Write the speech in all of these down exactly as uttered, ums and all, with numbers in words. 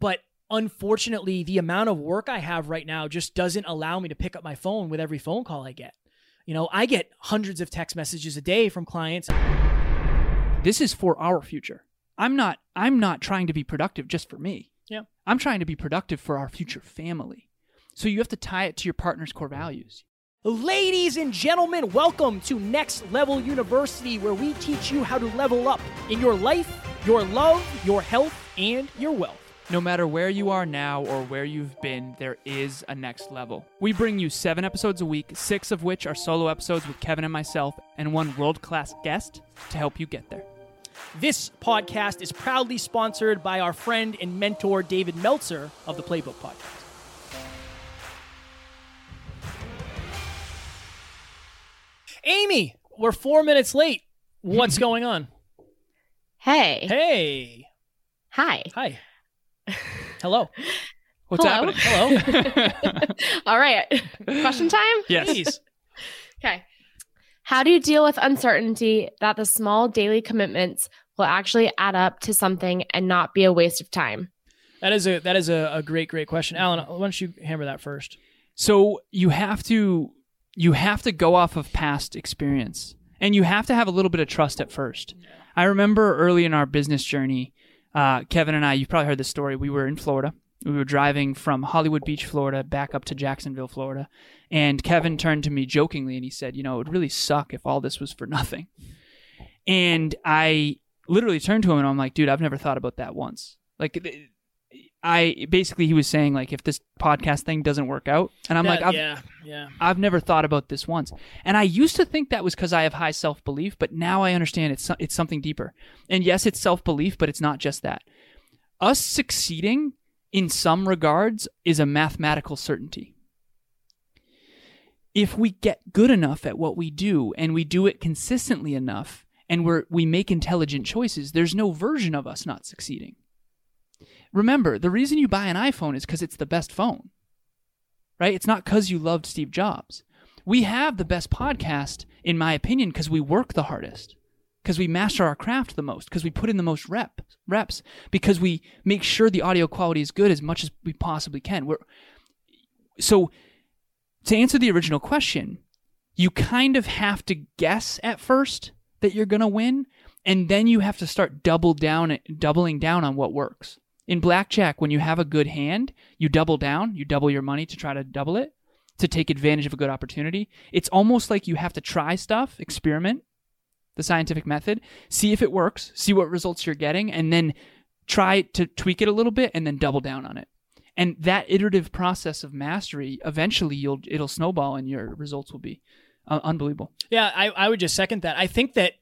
But unfortunately, the amount of work I have right now just doesn't allow me to pick up my phone with every phone call I get. You know, I get hundreds of text messages a day from clients. This is for our future. I'm not I'm not trying to be productive just for me. Yeah. I'm trying to be productive for our future family. So you have to tie it to your partner's core values. Ladies and gentlemen, welcome to Next Level University, where we teach you how to level up in your life, your love, your health, and your wealth. No matter where you are now or where you've been, there is a next level. We bring you seven episodes a week, six of which are solo episodes with Kevin and myself, and one world-class guest to help you get there. This podcast is proudly sponsored by our friend and mentor, David Meltzer of the Playbook Podcast. Amy, we're four minutes late. What's going on? Hey. Hey. Hi. Hi. Hello. What's Hello. happening? Hello. All right. Question time? Yes. Please. Okay. How do you deal with uncertainty that the small daily commitments will actually add up to something and not be a waste of time? That is a that is a, a great, great question. Alan, why don't you hammer that first? So you have to you have to go off of past experience, and you have to have a little bit of trust at first. Yeah. I remember early in our business journey, uh, Kevin and I, you've probably heard this story. We were in Florida. We were driving from Hollywood Beach, Florida, back up to Jacksonville, Florida. And Kevin turned to me jokingly and he said, you know, it would really suck if all this was for nothing. And I literally turned to him and I'm like, dude, I've never thought about that once. Like, I basically, he was saying, like, if this podcast thing doesn't work out. And I'm that, like, I've, yeah, yeah. I've never thought about this once. And I used to think that was because I have high self-belief, but now I understand it's it's something deeper. And yes, it's self-belief, but it's not just that. Us succeeding in some regards is a mathematical certainty. If we get good enough at what we do and we do it consistently enough and we're, we make intelligent choices, there's no version of us not succeeding. Remember, the reason you buy an iPhone is because it's the best phone, right? It's not because you loved Steve Jobs. We have the best podcast, in my opinion, because we work the hardest, because we master our craft the most, because we put in the most rep, reps, because we make sure the audio quality is good as much as we possibly can. We're, so to answer the original question, you kind of have to guess at first that you're going to win, and then you have to start double down, doubling down on what works. In blackjack, when you have a good hand, you double down, you double your money to try to double it, to take advantage of a good opportunity. It's almost like you have to try stuff, experiment, the scientific method, see if it works, see what results you're getting, and then try to tweak it a little bit and then double down on it. And that iterative process of mastery, eventually you'll it'll snowball and your results will be uh, unbelievable. Yeah, I, I would just second that. I think that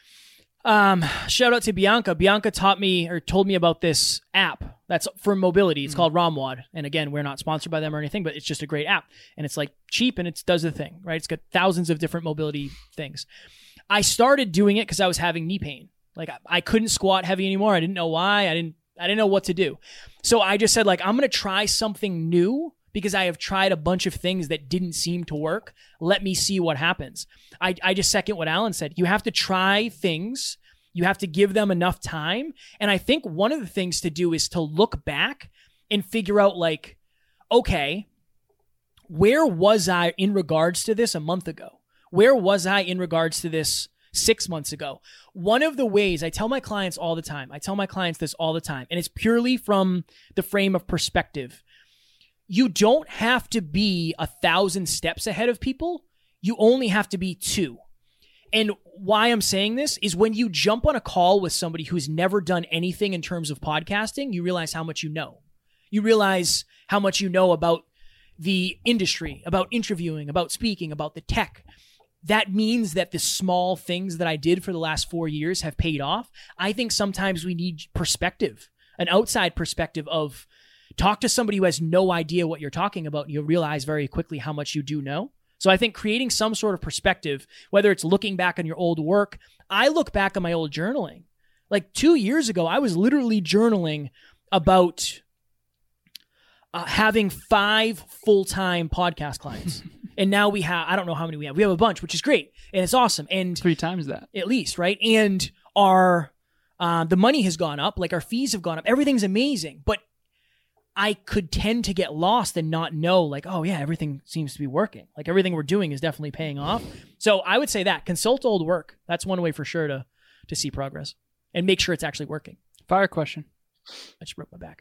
Um, shout out to Bianca. Bianca taught me or told me about this app that's for mobility. It's mm-hmm. called Romwad. And again, we're not sponsored by them or anything, but it's just a great app. And it's like cheap and it does the thing, right? It's got thousands of different mobility things. I started doing it because I was having knee pain. Like I, I couldn't squat heavy anymore. I didn't know why. I didn't, I didn't know what to do. So I just said like, I'm going to try something new because I have tried a bunch of things that didn't seem to work. Let me see what happens. I, I just second what Alan said. You have to try things. You have to give them enough time. And I think one of the things to do is to look back and figure out like, okay, where was I in regards to this a month ago? Where was I in regards to this six months ago? One of the ways I tell my clients all the time, I tell my clients this all the time, and it's purely from the frame of perspective. You don't have to be a thousand steps ahead of people. You only have to be two. And why I'm saying this is when you jump on a call with somebody who's never done anything in terms of podcasting, you realize how much you know. You realize how much you know about the industry, about interviewing, about speaking, about the tech. That means that the small things that I did for the last four years have paid off. I think sometimes we need perspective, an outside perspective of talk to somebody who has no idea what you're talking about, and you'll realize very quickly how much you do know. So I think creating some sort of perspective, whether it's looking back on your old work, I look back on my old journaling. Like two years ago, I was literally journaling about uh, having five full-time podcast clients. And now we have, I don't know how many we have. We have a bunch, which is great. And it's awesome. And three times that. At least, right? And our, uh, the money has gone up, like our fees have gone up. Everything's amazing. But I could tend to get lost and not know, like, oh yeah, everything seems to be working. Like everything we're doing is definitely paying off. So I would say that consult old work. That's one way for sure to to see progress and make sure it's actually working. Fire question. I just broke my back.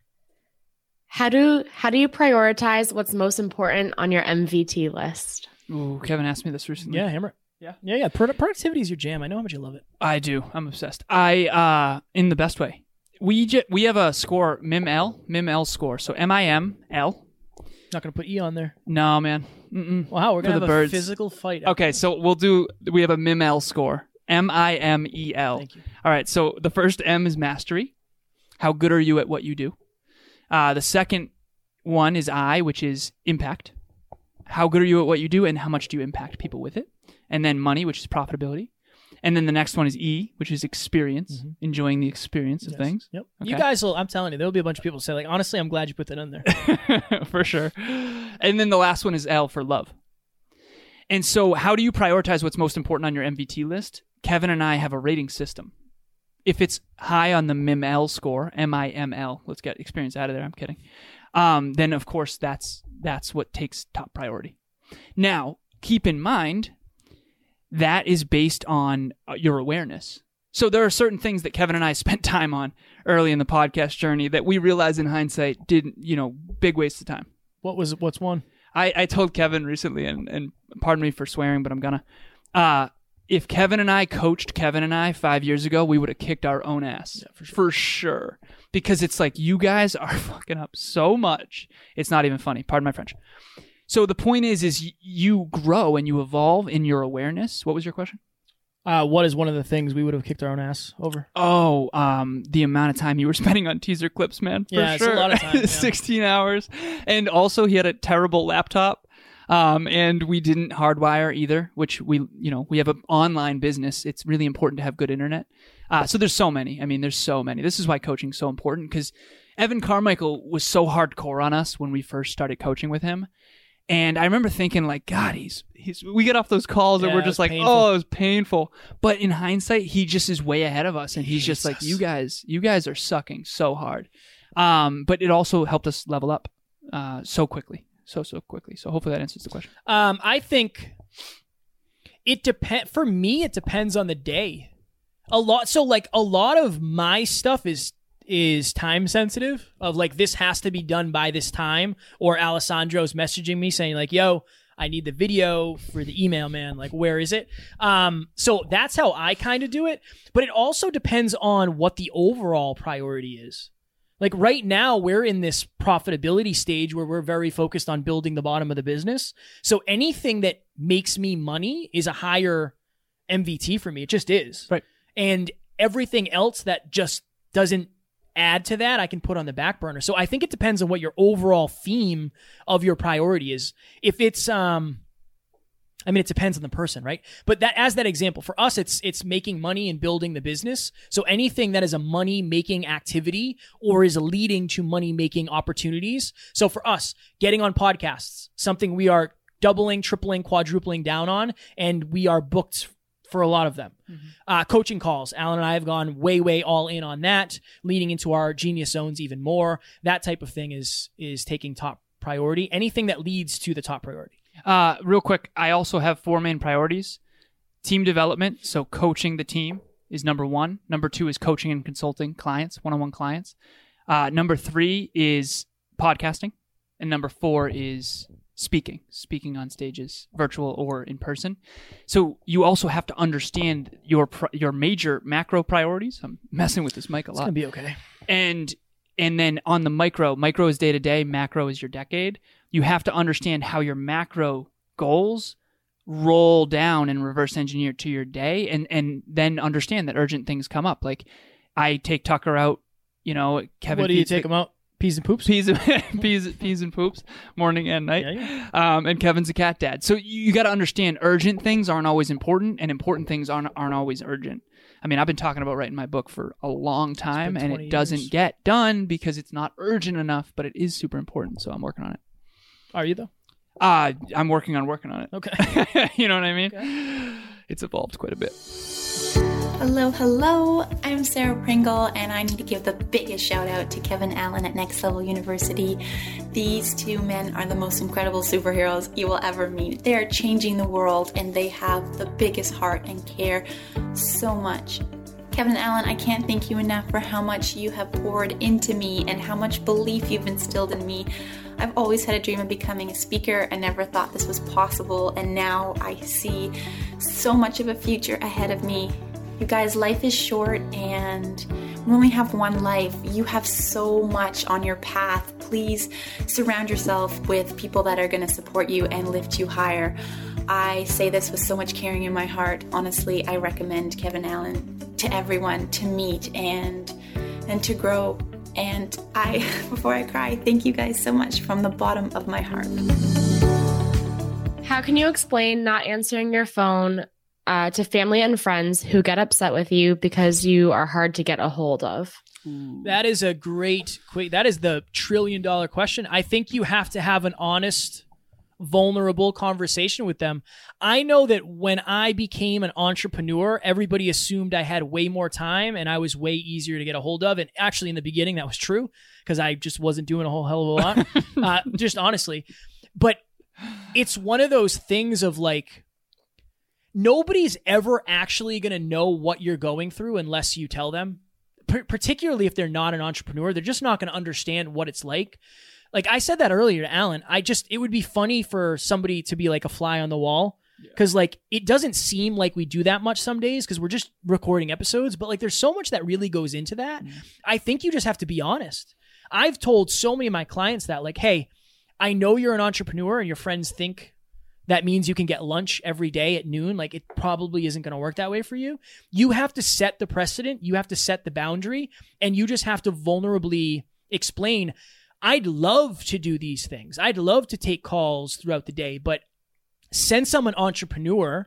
How do how do you prioritize what's most important on your M V T list? Ooh, Kevin asked me this recently. Yeah, hammer. Yeah. Yeah, yeah. Pro- productivity is your jam. I know how much you love it. I do. I'm obsessed. I uh in the best way. We j- we have a score, M I M L, M I M L score. So M I M L. Not going to put E on there. No, man. Mm-mm. Wow, we're going to have the a birds. physical fight. Okay, so we'll do, we have a M I M L score. M I M E L. Thank you. All right, so the first M is mastery. How good are you at what you do? Uh, the second one is I, which is impact. How good are you at what you do and how much do you impact people with it? And then money, which is profitability. And then the next one is E, which is experience, Mm-hmm. enjoying the experience of Yes. things. Yep. Okay. You guys will, I'm telling you, there'll be a bunch of people who say, like, honestly, I'm glad you put that in there. For sure. And then the last one is L for love. And so how do you prioritize what's most important on your M V T list? Kevin and I have a rating system. If it's high on the M I M L score, M I M L, let's get experience out of there, I'm kidding. Um, then, of course, that's that's what takes top priority. Now, keep in mind, that is based on uh, your awareness. So there are certain things that Kevin and I spent time on early in the podcast journey that we realize in hindsight didn't, you know, big waste of time. What was, what's one? I, I told Kevin recently, and, and pardon me for swearing, but I'm gonna. Uh, if Kevin and I coached Kevin and I five years ago, we would have kicked our own ass. Yeah, for sure. For sure. Because it's like, you guys are fucking up so much. It's not even funny. Pardon my French. So the point is, is y- you grow and you evolve in your awareness. What was your question? Uh, what is one of the things we would have kicked our own ass over? Oh, um, the amount of time you were spending on teaser clips, man. For Yeah, it's a sure. lot of time, yeah. sixteen hours. And also he had a terrible laptop. Um, and we didn't hardwire either, which we, you know, we have an online business. It's really important to have good internet. Uh, so there's so many. I mean, there's so many. This is why coaching is so important, because Evan Carmichael was so hardcore on us when we first started coaching with him. And I remember thinking, like, God, he's, he's, we get off those calls and Yeah, we're it just was like, painful. oh, it was painful. But in hindsight, he just is way ahead of us. And he's just like, Jesus. you guys, you guys are sucking so hard. Um, but it also helped us level up, uh, so quickly, so, so quickly. So hopefully that answers the question. Um, I think it depend. For me, it depends on the day. A lot. So, like, a lot of my stuff is is time sensitive. Of like, this has to be done by this time. Or Alessandro's messaging me saying, like, "Yo, I need the video for the email, man. Like, where is it?" Um, so that's how I kind of do it. But it also depends on what the overall priority is. Like right now, we're in this profitability stage where we're very focused on building the bottom of the business. So anything that makes me money is a higher M V T for me. It just is. Right. And everything else that just doesn't add to that, I can put on the back burner. So I think it depends on what your overall theme of your priority is. If it's, um, I mean, it depends on the person, right? But that, as that example, for us, it's it's making money and building the business. So anything that is a money-making activity or is leading to money-making opportunities. So for us, getting on podcasts, something we are doubling, tripling, quadrupling down on, and we are booked for a lot of them. Mm-hmm. Uh, coaching calls. Alan and I have gone way, way all in on that, leading into our genius zones even more. That type of thing is is taking top priority. Anything that leads to the top priority. Uh, real quick, I also have four main priorities. Team development, so coaching the team is number one. Number two is coaching and consulting clients, one-on-one clients. Uh, number three is podcasting. And number four is speaking, speaking on stages, virtual or in person. So you also have to understand your pri- your major macro priorities. I'm messing with this mic a It's lot. going to be okay. And and then on the micro, micro is day-to-day, macro is your decade. You have to understand how your macro goals roll down and reverse engineer to your day, and, and then understand that urgent things come up. Like I take Tucker out, you know, Kevin. What do you feeds take the- them out? Peas and poops? Peas and, peas, peas and poops, morning and night. Yeah, yeah. Um, and Kevin's a cat dad. So you, you got to understand urgent things aren't always important, and important things aren't, aren't always urgent. I mean, I've been talking about writing my book for a long time, and twenty it doesn't years. get done because it's not urgent enough, but it is super important. So I'm working on it. Are you, though? Uh, I'm working on working on it. Okay. You know what I mean? It's evolved quite a bit. Hello, hello. I'm Sarah Pringle, and I need to give the biggest shout out to Kevin Allen at Next Level University. These two men are the most incredible superheroes you will ever meet. They are changing the world, and they have the biggest heart and care so much. Kevin Allen, I can't thank you enough for how much you have poured into me and how much belief you've instilled in me. I've always had a dream of becoming a speaker. I never thought this was possible, and now I see so much of a future ahead of me. You guys, life is short and we only have one life. You have so much on your path. Please surround yourself with people that are going to support you and lift you higher. I say this with so much caring in my heart. Honestly, I recommend Kevin Allen to everyone to meet and and to grow. And I, before I cry, thank you guys so much from the bottom of my heart. How can you explain not answering your phone uh, to family and friends who get upset with you because you are hard to get a hold of? That is a great, quick, that is the trillion dollar question. I think you have to have an honest, vulnerable conversation with them. I know that when I became an entrepreneur, everybody assumed I had way more time and I was way easier to get a hold of. And actually in the beginning, that was true because I just wasn't doing a whole hell of a lot, uh, just honestly. But it's one of those things of like, nobody's ever actually going to know what you're going through unless you tell them, P- particularly if they're not an entrepreneur. They're just not going to understand what it's like. Like I said that earlier to Alan, I just, it would be funny for somebody to be like a fly on the wall. Cause like, it doesn't seem like we do that much some days cause we're just recording episodes, but like there's so much that really goes into that. Mm. I think you just have to be honest. I've told so many of my clients that like, hey, I know you're an entrepreneur and your friends think that means you can get lunch every day at noon. Like it probably isn't going to work that way for you. You have to set the precedent. You have to set the boundary and you just have to vulnerably explain, I'd love to do these things. I'd love to take calls throughout the day, but since I'm an entrepreneur,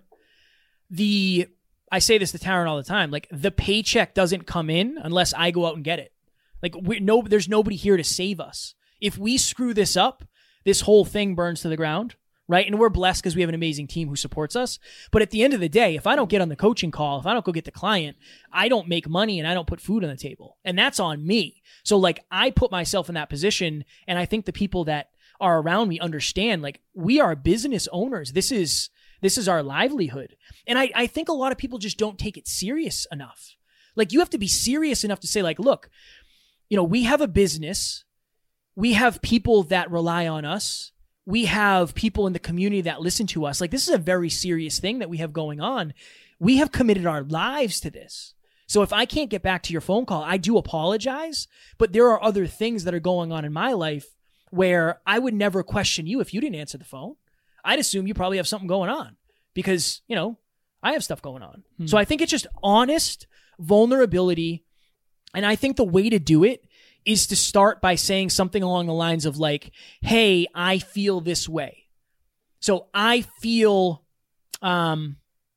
the, I say this to Taryn all the time, like the paycheck doesn't come in unless I go out and get it. Like we no, there's nobody here to save us. If we screw this up, this whole thing burns to the ground, right? And we're blessed because we have an amazing team who supports us. But at the end of the day, if I don't get on the coaching call, if I don't go get the client, I don't make money and I don't put food on the table. And that's on me. So like I put myself in that position, and I think the people that are around me understand, like we are business owners. This is, this is our livelihood. And I, I think a lot of people just don't take it serious enough. Like you have to be serious enough to say like, look, you know, we have a business. We have people that rely on us. We have people in the community that listen to us. Like this is a very serious thing that we have going on. We have committed our lives to this. So if I can't get back to your phone call, I do apologize, but there are other things that are going on in my life where I would never question you if you didn't answer the phone. I'd assume you probably have something going on because, you know, I have stuff going on. Hmm. So I think it's just honest vulnerability. And I think the way to do it is to start by saying something along the lines of like, hey, I feel this way. So I feel, um,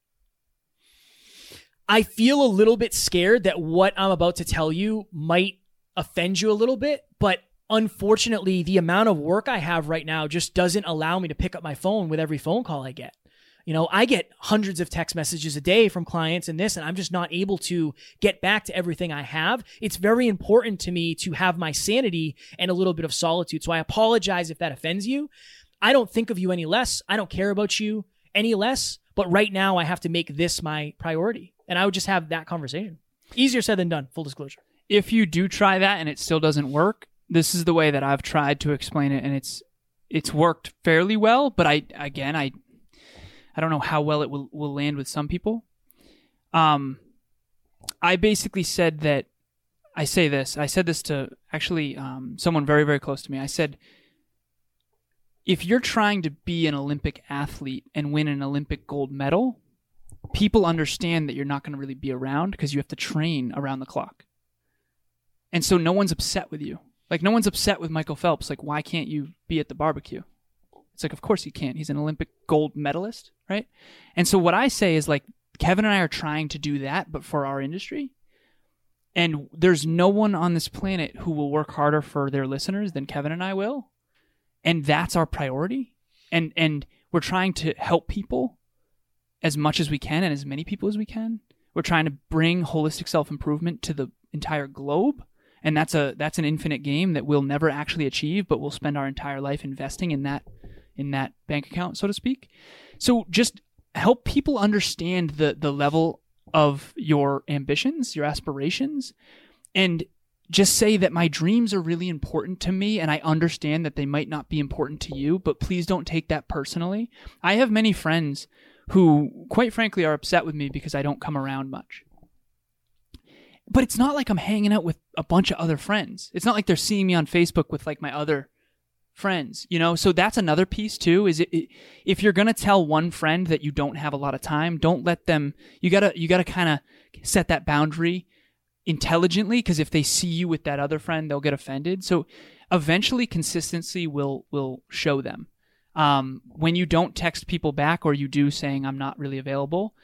I feel a little bit scared that what I'm about to tell you might offend you a little bit, but unfortunately, the amount of work I have right now just doesn't allow me to pick up my phone with every phone call I get. You know, I get hundreds of text messages a day from clients and this, and I'm just not able to get back to everything I have. It's very important to me to have my sanity and a little bit of solitude. So I apologize if that offends you. I don't think of you any less. I don't care about you any less. But right now I have to make this my priority. And I would just have that conversation. Easier said than done, full disclosure. If you do try that and it still doesn't work, this is the way that I've tried to explain it, and it's it's worked fairly well. But I again, I I don't know how well it will, will land with some people. Um, I basically said that, I say this, I said this to actually um, someone very, very close to me. I said, if you're trying to be an Olympic athlete and win an Olympic gold medal, people understand that you're not going to really be around because you have to train around the clock. And so no one's upset with you. Like no one's upset with Michael Phelps. Like, why can't you be at the barbecue? It's like, of course he can't. He's an Olympic gold medalist, right? And so what I say is like, Kevin and I are trying to do that, but for our industry. And there's no one on this planet who will work harder for their listeners than Kevin and I will. And that's our priority. And and we're trying to help people as much as we can and as many people as we can. We're trying to bring holistic self-improvement to the entire globe. And that's a that's an infinite game that we'll never actually achieve, but we'll spend our entire life investing in that in that bank account, so to speak. So just help people understand the the level of your ambitions, your aspirations, and just say that my dreams are really important to me, and I understand that they might not be important to you, but please don't take that personally. I have many friends who, quite frankly, are upset with me because I don't come around much. But it's not like I'm hanging out with a bunch of other friends. It's not like they're seeing me on Facebook with like my other friends, you know? So that's another piece too, is it, it, if you're going to tell one friend that you don't have a lot of time, don't let them, you gotta, you gotta kind of set that boundary intelligently, because if they see you with that other friend, they'll get offended. So eventually consistency will, will show them. Um, when you don't text people back, or you do saying I'm not really available,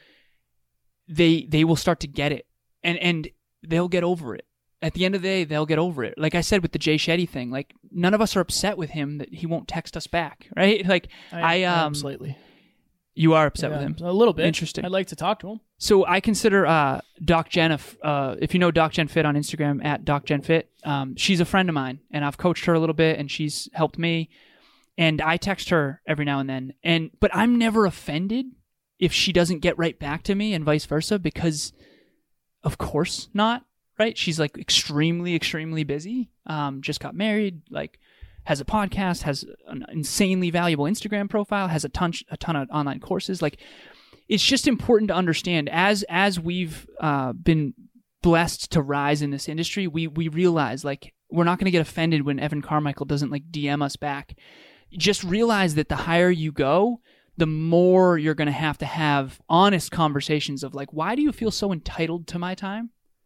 they, they will start to get it. And, and, they'll get over it. At the end of the day, they'll get over it. Like I said with the Jay Shetty thing, like none of us are upset with him that he won't text us back, right? Like I, I um, slightly. You are upset yeah, with him a little bit. Interesting. I'd like to talk to him. So I consider uh, Doc Jen, uh, if you know Doc Jen Fit on Instagram at Doc Jen Fit, um, she's a friend of mine, and I've coached her a little bit, and she's helped me. And I text her every now and then, and but I'm never offended if she doesn't get right back to me, and vice versa, because of course not, right? She's like extremely, extremely busy. Um, just got married, like has a podcast, has an insanely valuable Instagram profile, has a ton, a ton of online courses. Like, it's just important to understand as as we've uh, been blessed to rise in this industry, we we realize like we're not going to get offended when Evan Carmichael doesn't like D M us back. Just realize that the higher you go, the more you're going to have to have honest conversations of like, why do you feel so entitled to my time?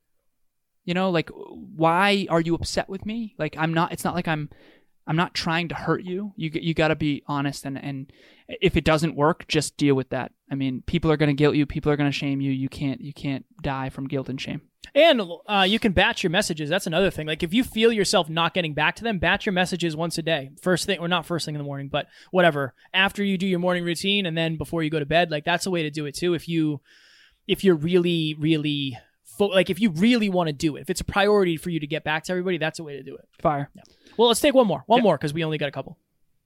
You know, like, why are you upset with me? Like, I'm not, it's not like I'm, I'm not trying to hurt you. You you got to be honest. And, and if it doesn't work, just deal with that. I mean, people are going to guilt you. People are going to shame you. You can't, you can't die from guilt and shame. And uh, you can batch your messages. That's another thing. Like if you feel yourself not getting back to them, batch your messages once a day. First thing, or not first thing in the morning, but whatever. After you do your morning routine and then before you go to bed, like that's a way to do it too. If you, if you're really, really, fo- like if you really want to do it, if it's a priority for you to get back to everybody, that's a way to do it. Fire. Yeah. Well, let's take one more. One yeah. more because we only got a couple.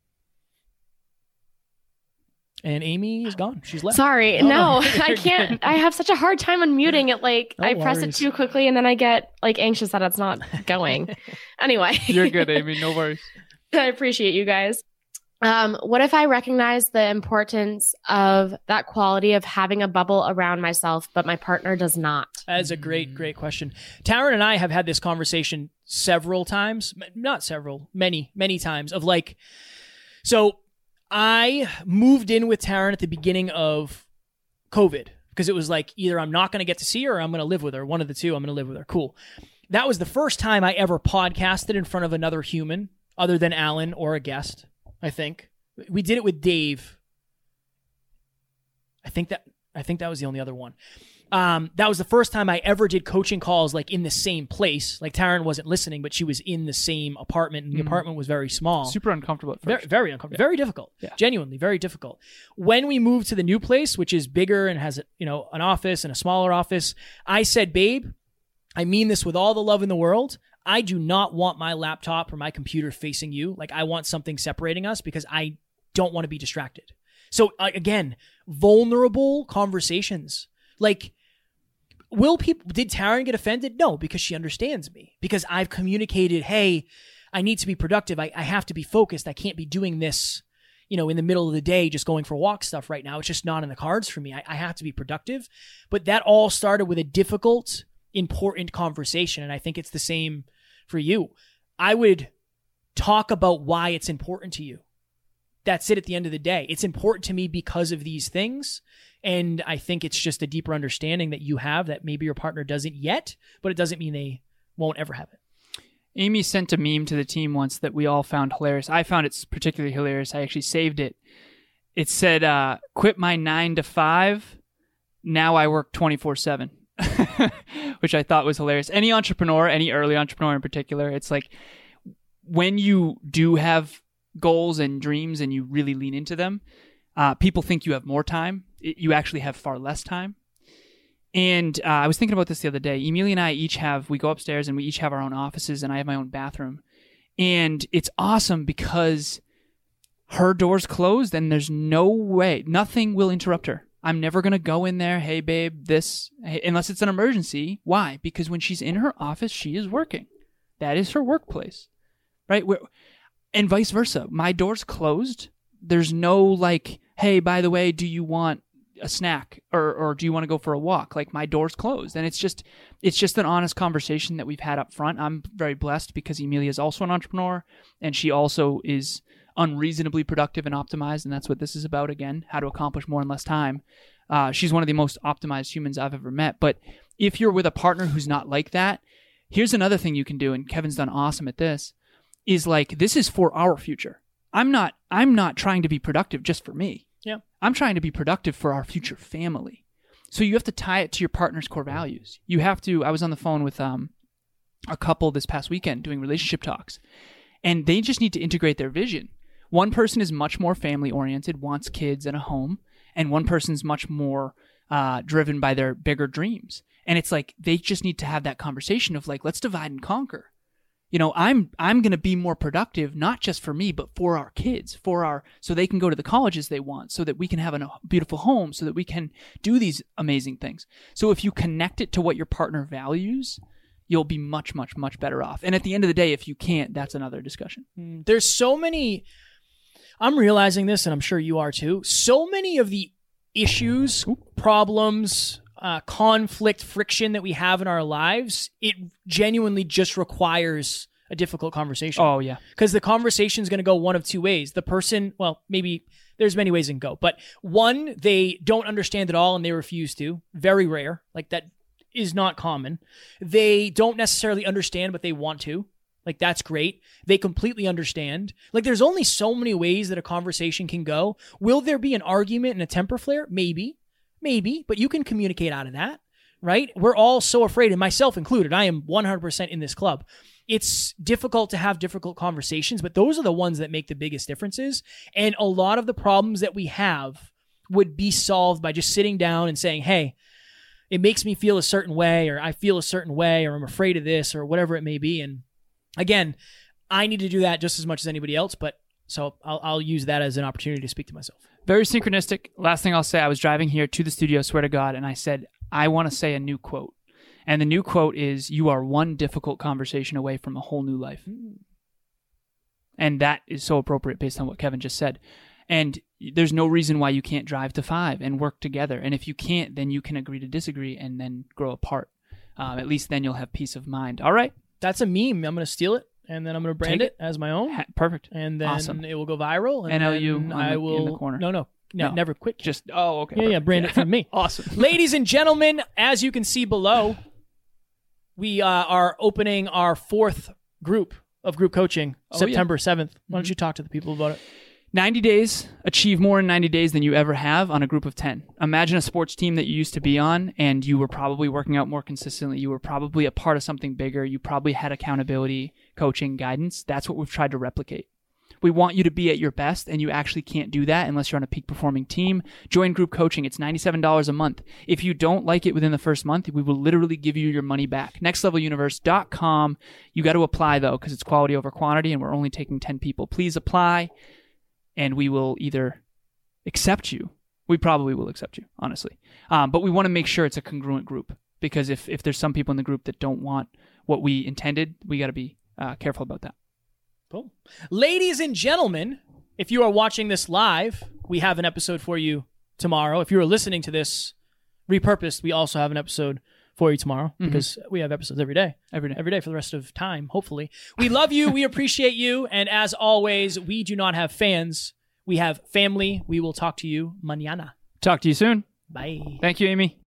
And Amy is gone. She's left. Sorry. Oh, no, no. I can't. I have such a hard time unmuting it. Like No I press it worries. too quickly and then I get like anxious that it's not going. Anyway. You're good, Amy. No worries. I appreciate you guys. Um, what if I recognize the importance of that quality of having a bubble around myself, but my partner does not? That is a great, great question. Taryn and I have had this conversation several times, not several, many, many times of like, so I moved in with Taryn at the beginning of COVID because it was like either I'm not going to get to see her or I'm going to live with her. One of the two, I'm going to live with her. Cool. That was the first time I ever podcasted in front of another human other than Alan or a guest, I think. We did it with Dave. I think that I think that was the only other one. Um, that was the first time I ever did coaching calls like in the same place. Like Taryn wasn't listening, but she was in the same apartment, and the Mhm. apartment was very small. Super uncomfortable at Very, first. very uncomfortable. Yeah. Very difficult. Yeah. Genuinely, very difficult. When we moved to the new place, which is bigger and has, you know, an office and a smaller office, I said, babe, I mean this with all the love in the world. I do not want my laptop or my computer facing you. Like I want something separating us because I don't want to be distracted. So uh, again, vulnerable conversations. Like, will people, did Taryn get offended? No, because she understands me. Because I've communicated, hey, I need to be productive. I, I have to be focused. I can't be doing this, you know, in the middle of the day, just going for walk stuff right now. It's just not in the cards for me. I, I have to be productive. But that all started with a difficult, important conversation. And I think it's the same for you. I would talk about why it's important to you. That's it at the end of the day. It's important to me because of these things. And I think it's just a deeper understanding that you have that maybe your partner doesn't yet, but it doesn't mean they won't ever have it. Amy sent a meme to the team once that we all found hilarious. I found it particularly hilarious. I actually saved it. It said, uh, quit my nine to five. Now I work twenty-four seven, which I thought was hilarious. Any entrepreneur, any early entrepreneur in particular, it's like when you do have goals and dreams and you really lean into them, uh, people think you have more time. It, you actually have far less time. And uh, I was thinking about this the other day. Emilia and I each have, we go upstairs and we each have our own offices, and I have my own bathroom. And it's awesome because her door's closed and there's no way, nothing will interrupt her. I'm never going to go in there, hey, babe, this, hey, unless it's an emergency. Why? Because when she's in her office, she is working. That is her workplace, right? We're, and vice versa. My door's closed. There's no like, hey, by the way, do you want a snack or or do you want to go for a walk? Like, my door's closed. And it's just it's just an honest conversation that we've had up front. I'm very blessed because Emilia is also an entrepreneur, and she also is unreasonably productive and optimized, and that's what this is about again, how to accomplish more in less time. Uh, she's one of the most optimized humans I've ever met. But if you're with a partner who's not like that, here's another thing you can do, and Kevin's done awesome at this, is like, this is for our future. I'm not I'm not trying to be productive just for me. Yeah. I'm trying to be productive for our future family. So you have to tie it to your partner's core values. You have to, I was on the phone with um, a couple this past weekend doing relationship talks, and they just need to integrate their vision. One person is much more family oriented, wants kids and a home, and one person's much more uh, driven by their bigger dreams. And it's like, they just need to have that conversation of like, let's divide and conquer. You know, I'm I'm going to be more productive, not just for me, but for our kids, for our, so they can go to the colleges they want, so that we can have a beautiful home, so that we can do these amazing things. So if you connect it to what your partner values, you'll be much, much, much better off. And at the end of the day, if you can't, that's another discussion. There's so many, I'm realizing this, and I'm sure you are too, so many of the issues, problems, uh, conflict, friction that we have in our lives, it genuinely just requires a difficult conversation. Oh, yeah. Because the conversation is going to go one of two ways. The person, well, maybe there's many ways it can go, but one, they don't understand at all and they refuse to. Very rare. Like, that is not common. They don't necessarily understand, but they want to. Like, that's great. They completely understand. Like, there's only so many ways that a conversation can go. Will there be an argument and a temper flare? Maybe. Maybe. But you can communicate out of that, right? We're all so afraid, and myself included. I am one hundred percent in this club. It's difficult to have difficult conversations, but those are the ones that make the biggest differences. And a lot of the problems that we have would be solved by just sitting down and saying, hey, it makes me feel a certain way, or I feel a certain way, or I'm afraid of this, or whatever it may be. And again, I need to do that just as much as anybody else, but so I'll, I'll use that as an opportunity to speak to myself. Very synchronistic. Last thing I'll say, I was driving here to the studio, swear to God, and I said, I want to say a new quote. And the new quote is, you are one difficult conversation away from a whole new life. And that is so appropriate based on what Kevin just said. And there's no reason why you can't drive to five and work together. And if you can't, then you can agree to disagree and then grow apart. Um, at least then you'll have peace of mind. All right. That's a meme. I'm going to steal it, and then I'm going to brand it. it as my own. Ha- perfect. And then awesome. It will go viral. And N L U then on I the, will, in the corner. No, no. No, No. never quit. Just, oh, okay. Yeah, perfect. yeah, brand it from me. Awesome. Ladies and gentlemen, as you can see below, we uh, are opening our fourth group of group coaching, Oh, September yeah. seventh. Why don't you talk to the people about it? ninety days, achieve more in ninety days than you ever have on a group of ten. Imagine a sports team that you used to be on, and you were probably working out more consistently. You were probably a part of something bigger. You probably had accountability, coaching, guidance. That's what we've tried to replicate. We want you to be at your best, and you actually can't do that unless you're on a peak performing team. Join group coaching. It's ninety-seven dollars a month. If you don't like it within the first month, we will literally give you your money back. next level universe dot com. You got to apply, though, because it's quality over quantity, and we're only taking ten people. Please apply, and we will either accept you. We probably will accept you, honestly. Um, but we want to make sure it's a congruent group, because if, if there's some people in the group that don't want what we intended, we got to be uh, careful about that. Cool. Ladies and gentlemen, if you are watching this live, we have an episode for you tomorrow. If you are listening to this repurposed, we also have an episode for you tomorrow, mm-hmm. because we have episodes every day. Every day. Every day for the rest of time, hopefully. We love you. We appreciate you. And as always, we do not have fans. We have family. We will talk to you mañana. Talk to you soon. Bye. Thank you, Amy.